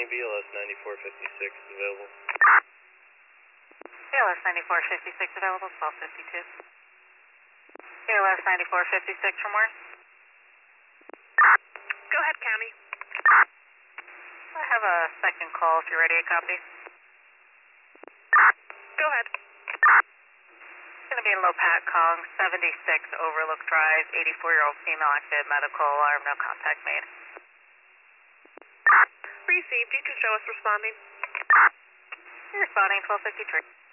County, BLS 9456 is available. BLS 9456 available, 1252. BLS 9456 from where? Go ahead, County. I have a second call if you're ready to copy. Go ahead. It's going to be in Lopat Kong, 76 Overlook Drive, 84-year-old female active, medical alarm, no contact made. Received. You can show us responding. You're responding, 1253.